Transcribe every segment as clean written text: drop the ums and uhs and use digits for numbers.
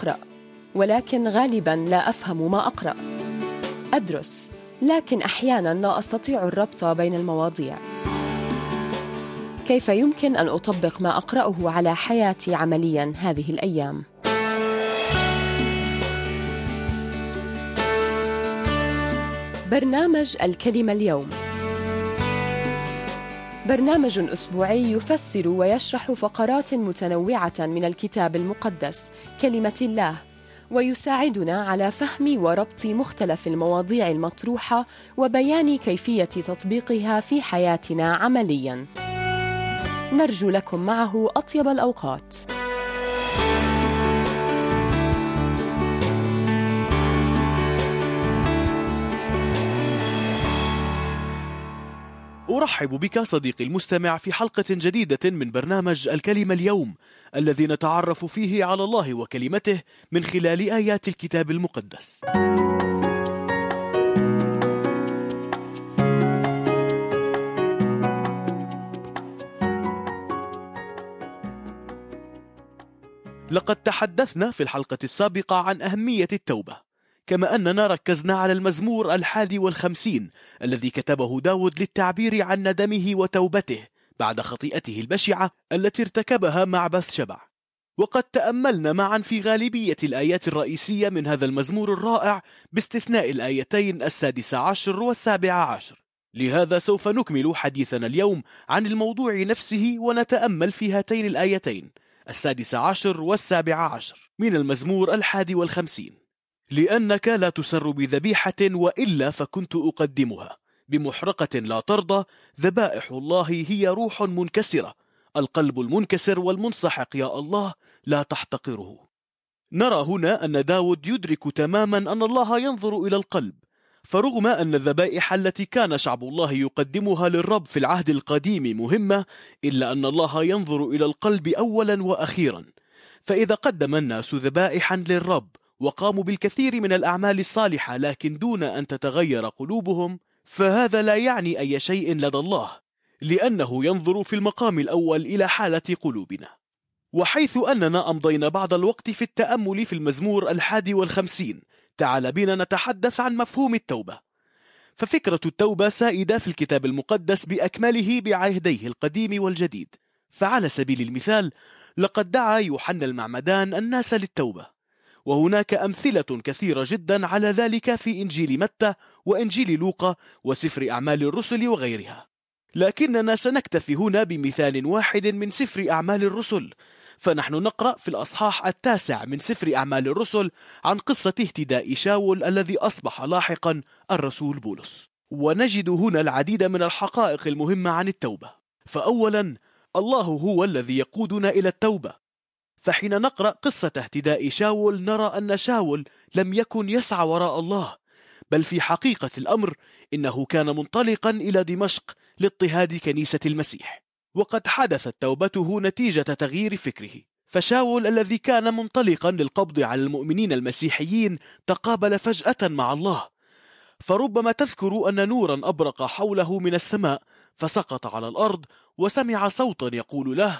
أقرأ، ولكن غالباً لا أفهم ما أقرأ. أدرس، لكن أحياناً لا أستطيع الربط بين المواضيع. كيف يمكن أن أطبق ما أقرأه على حياتي عملياً هذه الأيام؟ برنامج الكلمة اليوم برنامج أسبوعي يفسر ويشرح فقرات متنوعة من الكتاب المقدس كلمة الله، ويساعدنا على فهم وربط مختلف المواضيع المطروحة وبيان كيفية تطبيقها في حياتنا عملياً. نرجو لكم معه أطيب الأوقات. أرحب بك صديقي المستمع في حلقة جديدة من برنامج الكلمة اليوم، الذي نتعرف فيه على الله وكلمته من خلال آيات الكتاب المقدس. لقد تحدثنا في الحلقة السابقة عن أهمية التوبة، كما أننا ركزنا على المزمور 51 الذي كتبه داود للتعبير عن ندمه وتوبته بعد خطيئته البشعة التي ارتكبها مع بثشبع. وقد تأملنا معا في غالبية الآيات الرئيسية من هذا المزمور الرائع باستثناء الآيتين 16 و17. لهذا سوف نكمل حديثنا اليوم عن الموضوع نفسه ونتأمل في هاتين الآيتين 16 و17 من المزمور 51. لأنك لا تسر بذبيحة وإلا فكنت أقدمها، بمحرقة لا ترضى، ذبائح الله هي روح منكسرة، القلب المنكسر والمنسحق يا الله لا تحتقره. نرى هنا أن داود يدرك تماما أن الله ينظر إلى القلب، فرغم أن الذبائح التي كان شعب الله يقدمها للرب في العهد القديم مهمة، إلا أن الله ينظر إلى القلب أولا وأخيرا. فإذا قدم الناس ذبائحا للرب وقاموا بالكثير من الأعمال الصالحة لكن دون أن تتغير قلوبهم، فهذا لا يعني أي شيء لدى الله، لأنه ينظر في المقام الأول إلى حالة قلوبنا. وحيث أننا أمضينا بعض الوقت في التأمل في المزمور 51، تعال بنا نتحدث عن مفهوم التوبة. ففكرة التوبة سائدة في الكتاب المقدس بأكمله بعهديه القديم والجديد. فعلى سبيل المثال، لقد دعا يوحنا المعمدان الناس للتوبة، وهناك أمثلة كثيرة جدا على ذلك في إنجيل متى وإنجيل لوقا وسفر أعمال الرسل وغيرها. لكننا سنكتفي هنا بمثال واحد من سفر أعمال الرسل، فنحن نقرأ في الأصحاح 9 من سفر أعمال الرسل عن قصة اهتداء شاول الذي أصبح لاحقا الرسول بولس. ونجد هنا العديد من الحقائق المهمة عن التوبة. فأولا، الله هو الذي يقودنا إلى التوبة. فحين نقرأ قصة اهتداء شاول نرى أن شاول لم يكن يسعى وراء الله، بل في حقيقة الأمر إنه كان منطلقا إلى دمشق لاضطهاد كنيسة المسيح، وقد حدثت توبته نتيجة تغيير فكره. فشاول الذي كان منطلقا للقبض على المؤمنين المسيحيين تقابل فجأة مع الله، فربما تذكر أن نورا أبرق حوله من السماء فسقط على الأرض، وسمع صوتا يقول له: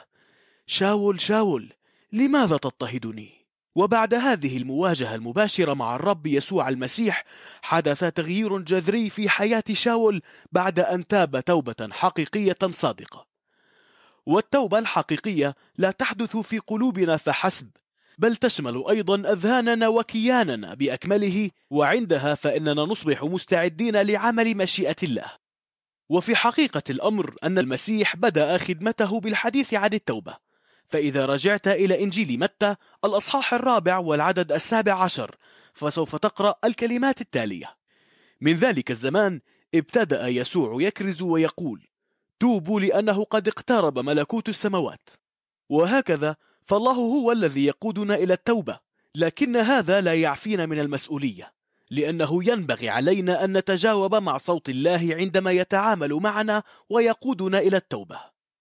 شاول شاول، لماذا تضطهدني؟ وبعد هذه المواجهة المباشرة مع الرب يسوع المسيح حدث تغيير جذري في حياة شاول بعد أن تاب توبة حقيقية صادقة. والتوبة الحقيقية لا تحدث في قلوبنا فحسب، بل تشمل أيضا أذهاننا وكياننا بأكمله، وعندها فإننا نصبح مستعدين لعمل مشيئة الله. وفي حقيقة الأمر أن المسيح بدأ خدمته بالحديث عن التوبة. فإذا رجعت إلى إنجيل متى الأصحاح 4 والعدد 17 فسوف تقرأ الكلمات التالية: من ذلك الزمان ابتدأ يسوع يكرز ويقول: توبوا لأنه قد اقترب ملكوت السماوات. وهكذا فالله هو الذي يقودنا إلى التوبة، لكن هذا لا يعفينا من المسؤولية، لأنه ينبغي علينا أن نتجاوب مع صوت الله عندما يتعامل معنا ويقودنا إلى التوبة.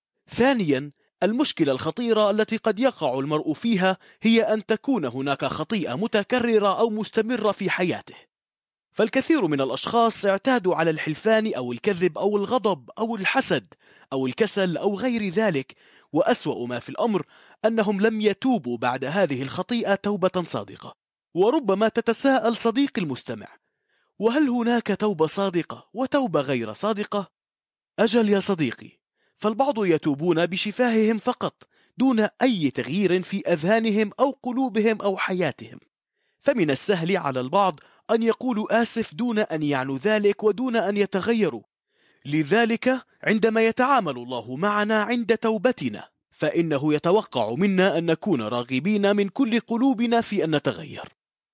ثانيا، المشكلة الخطيرة التي قد يقع المرء فيها هي أن تكون هناك خطيئة متكررة أو مستمرة في حياته. فالكثير من الأشخاص اعتادوا على الحلفان أو الكذب أو الغضب أو الحسد أو الكسل أو غير ذلك، وأسوأ ما في الأمر أنهم لم يتوبوا بعد هذه الخطيئة توبة صادقة. وربما تتساءل صديقي المستمع: وهل هناك توبة صادقة وتوبة غير صادقة؟ أجل يا صديقي، فالبعض يتوبون بشفاههم فقط دون أي تغيير في أذهانهم أو قلوبهم أو حياتهم. فمن السهل على البعض أن يقولوا آسف دون أن يعنوا ذلك ودون أن يتغيروا. لذلك عندما يتعامل الله معنا عند توبتنا فإنه يتوقع منا أن نكون راغبين من كل قلوبنا في أن نتغير.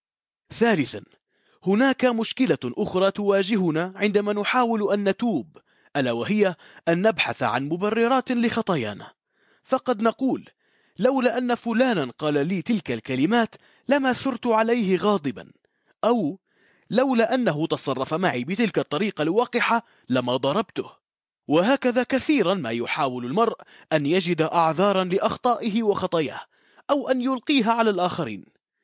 ثالثا، هناك مشكلة أخرى تواجهنا عندما نحاول أن نتوب، ألا وهي أن نبحث عن مبررات لخطايانا. فقد نقول: لولا أن فلانا قال لي تلك الكلمات لما ثرت عليه غاضبا، أو لولا أنه تصرف معي بتلك الطريقة الوقحة لما ضربته. وهكذا كثيرا ما يحاول المرء أن يجد أعذارا لأخطائه وخطاياه أو أن يلقيها على الآخرين.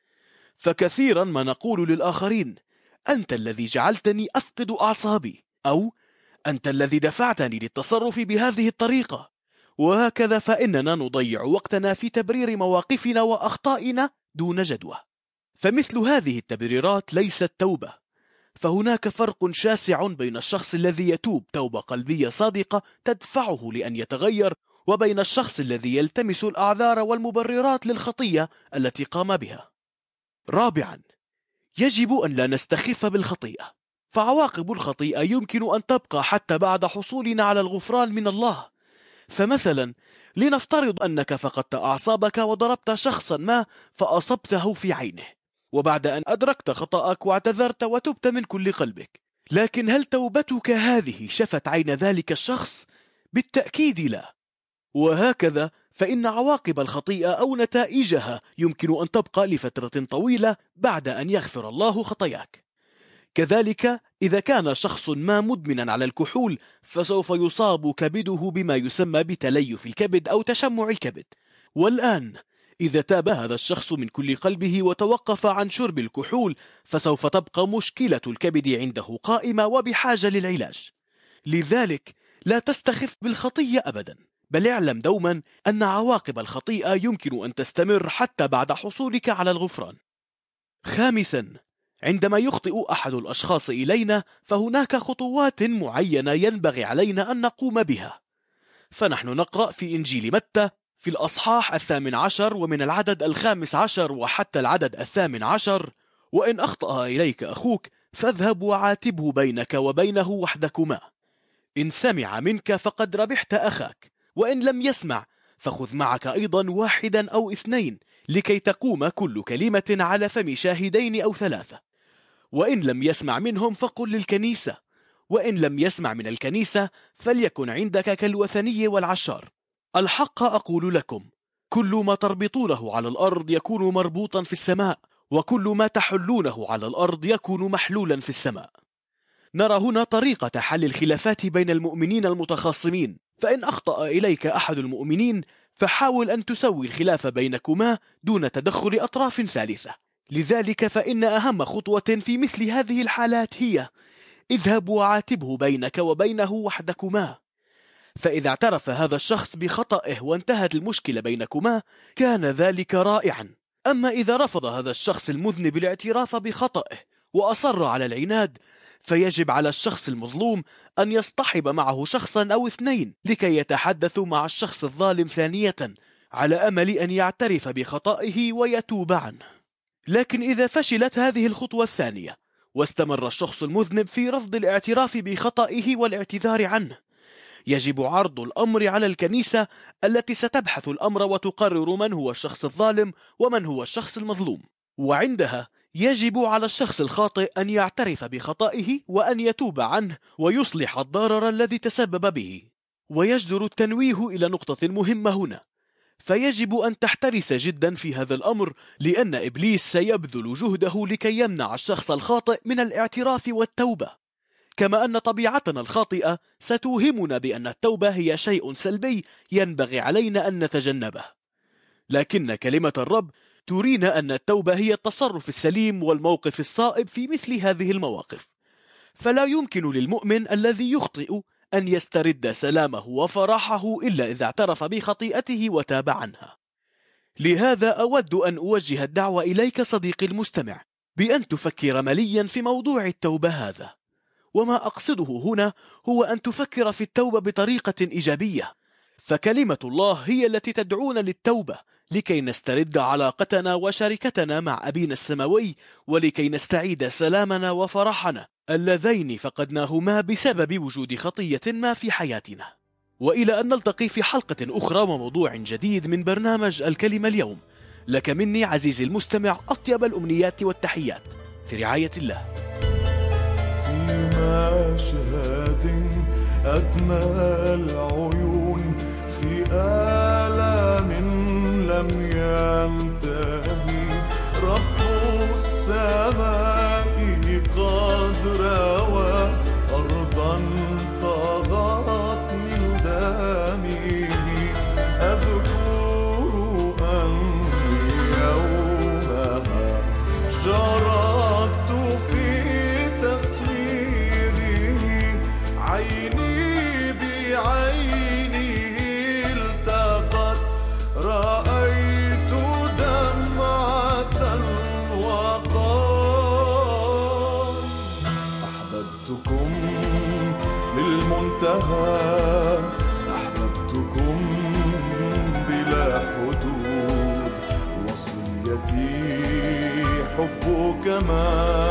فكثيرا ما نقول للآخرين: أنت الذي جعلتني أفقد أعصابي، أو أنت الذي دفعتني للتصرف بهذه الطريقة. وهكذا فإننا نضيع وقتنا في تبرير مواقفنا وأخطائنا دون جدوى. فمثل هذه التبريرات ليست توبة. فهناك فرق شاسع بين الشخص الذي يتوب توبة قلبية صادقة تدفعه لأن يتغير، وبين الشخص الذي يلتمس الأعذار والمبررات للخطية التي قام بها. رابعا، يجب أن لا نستخف بالخطيئة، فعواقب الخطيئة يمكن أن تبقى حتى بعد حصولنا على الغفران من الله. فمثلا، لنفترض أنك فقدت أعصابك وضربت شخصا ما فأصبته في عينه، وبعد أن أدركت خطأك واعتذرت وتبت من كل قلبك، لكن هل توبتك هذه شفت عين ذلك الشخص؟ بالتأكيد لا. وهكذا فإن عواقب الخطيئة أو نتائجها يمكن أن تبقى لفترة طويلة بعد أن يغفر الله خطاياك. كذلك إذا كان شخص ما مدمنا على الكحول فسوف يصاب كبده بما يسمى بتليف الكبد أو تشمع الكبد. والآن إذا تاب هذا الشخص من كل قلبه وتوقف عن شرب الكحول فسوف تبقى مشكلة الكبد عنده قائمة وبحاجة للعلاج. لذلك لا تستخف بالخطية أبدا، بل اعلم دوما أن عواقب الخطيئة يمكن أن تستمر حتى بعد حصولك على الغفران. خامسا، عندما يخطئ أحد الأشخاص إلينا فهناك خطوات معينة ينبغي علينا أن نقوم بها. فنحن نقرأ في إنجيل متى في الأصحاح 18 ومن العدد 15 وحتى العدد 18: وإن أخطأ إليك أخوك فاذهب وعاتبه بينك وبينه وحدكما، إن سمع منك فقد ربحت أخاك، وإن لم يسمع فخذ معك أيضا واحدا أو اثنين، لكي تقوم كل كلمة على فم شاهدين أو ثلاثة. وإن لم يسمع منهم فقل للكنيسة، وإن لم يسمع من الكنيسة فليكن عندك كالوثني والعشار. الحق أقول لكم، كل ما تربطونه على الأرض يكون مربوطا في السماء، وكل ما تحلونه على الأرض يكون محلولا في السماء. نرى هنا طريقة حل الخلافات بين المؤمنين المتخاصمين. فإن أخطأ إليك أحد المؤمنين فحاول أن تسوي الخلاف بينكما دون تدخل أطراف ثالثة. لذلك فإن أهم خطوة في مثل هذه الحالات هي: اذهب وعاتبه بينك وبينه وحدكما. فإذا اعترف هذا الشخص بخطئه وانتهت المشكلة بينكما كان ذلك رائعا. أما إذا رفض هذا الشخص المذنب الاعتراف بخطئه وأصر على العناد فيجب على الشخص المظلوم أن يصطحب معه شخصا أو اثنين لكي يتحدثوا مع الشخص الظالم ثانية على أمل أن يعترف بخطئه ويتوب عنه. لكن إذا فشلت هذه الخطوة الثانية واستمر الشخص المذنب في رفض الاعتراف بخطئه والاعتذار عنه، يجب عرض الأمر على الكنيسة التي ستبحث الأمر وتقرر من هو الشخص الظالم ومن هو الشخص المظلوم. وعندها يجب على الشخص الخاطئ أن يعترف بخطئه وأن يتوب عنه ويصلح الضرر الذي تسبب به. ويجدر التنويه إلى نقطة مهمة هنا، فيجب أن تحترس جدا في هذا الأمر، لأن إبليس سيبذل جهده لكي يمنع الشخص الخاطئ من الاعتراف والتوبة، كما أن طبيعتنا الخاطئة ستوهمنا بأن التوبة هي شيء سلبي ينبغي علينا أن نتجنبه. لكن كلمة الرب ترينا أن التوبة هي التصرف السليم والموقف الصائب في مثل هذه المواقف. فلا يمكن للمؤمن الذي يخطئ أن يسترد سلامه وفرحه إلا إذا اعترف بخطيئته وتاب عنها. لهذا أود أن أوجه الدعوة إليك صديقي المستمع بأن تفكر مليا في موضوع التوبة هذا. وما أقصده هنا هو أن تفكر في التوبة بطريقة إيجابية، فكلمة الله هي التي تدعونا للتوبة لكي نسترد علاقتنا وشركتنا مع أبينا السماوي، ولكي نستعيد سلامنا وفرحنا اللذين فقدناهما بسبب وجود خطية ما في حياتنا. وإلى أن نلتقي في حلقة أخرى وموضوع جديد من برنامج الكلمة اليوم، لك مني عزيزي المستمع أطيب الأمنيات والتحيات في رعاية الله. في مشهد أدمى العيون، في آلام لم ينتهي، رب السماء قد روى أرضا طغت من دمه. أذكر أني يومها شردت في تصويره، عيني بعينه التقت، رأيت دمعة وقال أحببتكم للمنتهى، أحببتكم بلا حدود، وصيتي حبك ما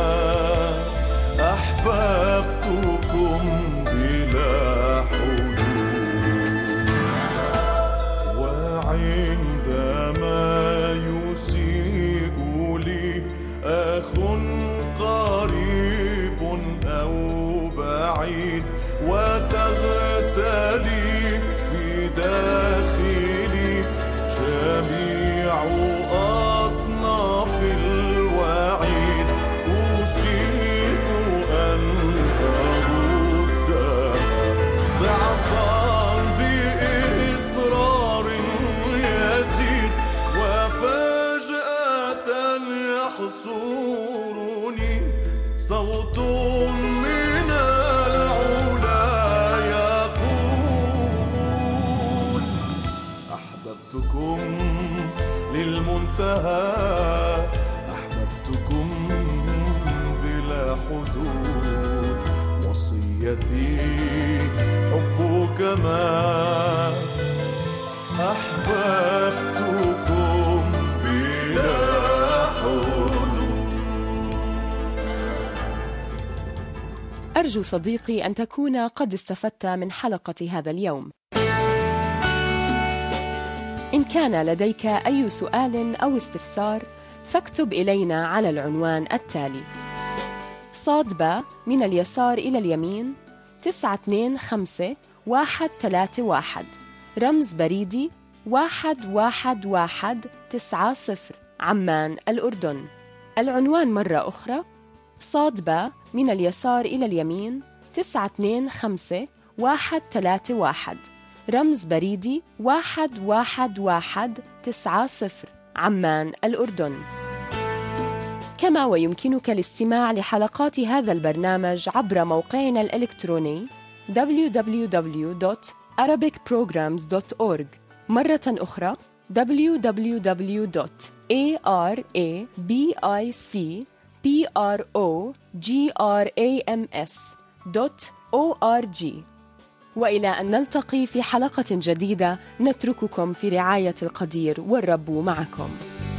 أحببتكم بلا حدود. وعندما يسيء لي أخ قريب أو بعيد، وتغتلي في داخلي جميع أصناف الوعيد، أشيء أن أردها ضعفا بإصرار يزيد، وفجأة يحصرني صوت من العلا يقول أحببتكم للمنتهى، أحببتكم بلا حدود، وصيتي حبك ما أحببتكم بلا حدود. أرجو صديقي أن تكون قد استفدت من حلقة هذا اليوم. إن كان لديك أي سؤال أو استفسار فاكتب إلينا على العنوان التالي: ص/ب من اليسار إلى اليمين 925131، رمز بريدي 11190، عمان الأردن. العنوان مرة أخرى: ص/ب من اليسار إلى اليمين 925131، رمز بريدي 11190، عمان الأردن. كما ويمكنك الاستماع لحلقات هذا البرنامج عبر موقعنا الإلكتروني www.arabicprograms.org. مرة أخرى www.arabicprograms.org. وإلى أن نلتقي في حلقة جديدة، نترككم في رعاية القدير، والرب معكم.